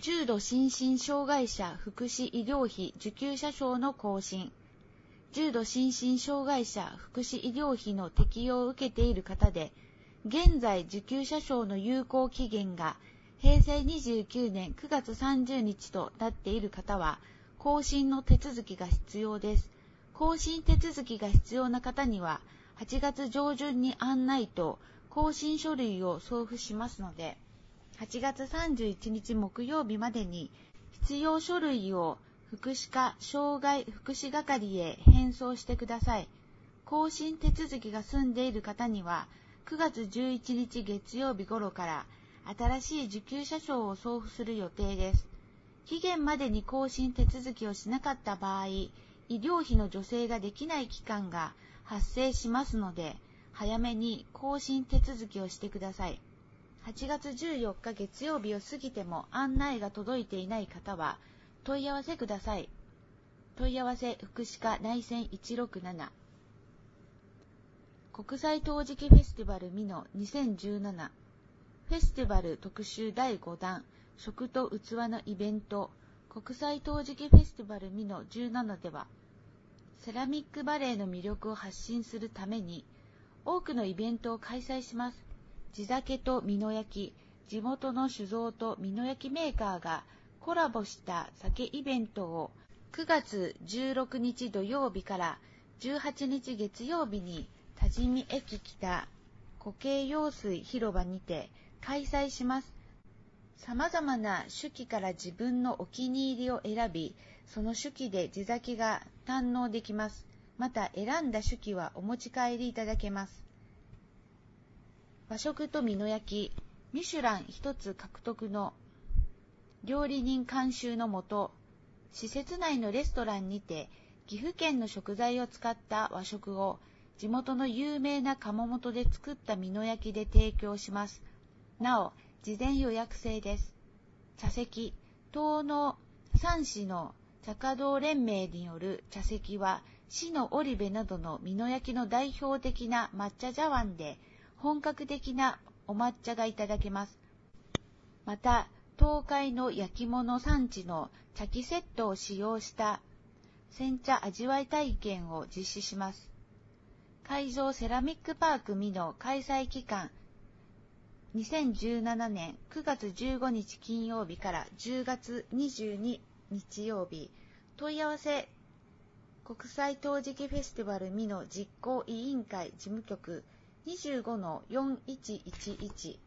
重度心身障害者福祉医療費受給者証の更新。重度心身障害者福祉医療費の適用を受けている方で、現在受給者証の有効期限が平成29年9月30日となっている方は、更新の手続きが必要です。更新手続きが必要な方には、8月上旬に案内と更新書類を送付しますので、8月31日木曜日までに必要書類を福祉課障害福祉係へ返送してください。更新手続きが済んでいる方には、9月11日月曜日頃から新しい受給者証を送付する予定です。期限までに更新手続きをしなかった場合、医療費の助成ができない期間が発生しますので、早めに更新手続きをしてください。8月14日月曜日を過ぎても案内が届いていない方は問い合わせください。問い合わせ福祉課内線167。国際陶磁器フェスティバル美濃2017。フェスティバル特集第5弾食と器のイベント国際陶磁器フェスティバル美濃17では、セラミックバレーの魅力を発信するために多くのイベントを開催します。地酒と美濃焼、地元の酒造と美濃焼メーカーがコラボした酒イベントを9月16日土曜日から18日月曜日に多治見駅北固形用水広場にて開催します。様々な酒器から自分のお気に入りを選び、その酒器で地酒が堪能できます。また選んだ酒器はお持ち帰りいただけます。和食と美濃焼、ミシュラン一つ獲得の料理人監修のもと、施設内のレストランにて岐阜県の食材を使った和食を地元の有名な窯元で作った美濃焼で提供します。なお、事前予約制です。茶席、東の3市の茶華道連盟による茶席は、市の織部などの美濃焼の代表的な抹茶茶碗で、本格的なお抹茶がいただけます。また、東海の焼き物産地の茶器セットを使用した煎茶味わい体験を実施します。会場セラミックパーク美濃開催期間、2017年9月15日金曜日から10月22日曜日、問い合わせ、国際陶磁器フェスティバル美濃実行委員会事務局 25-4111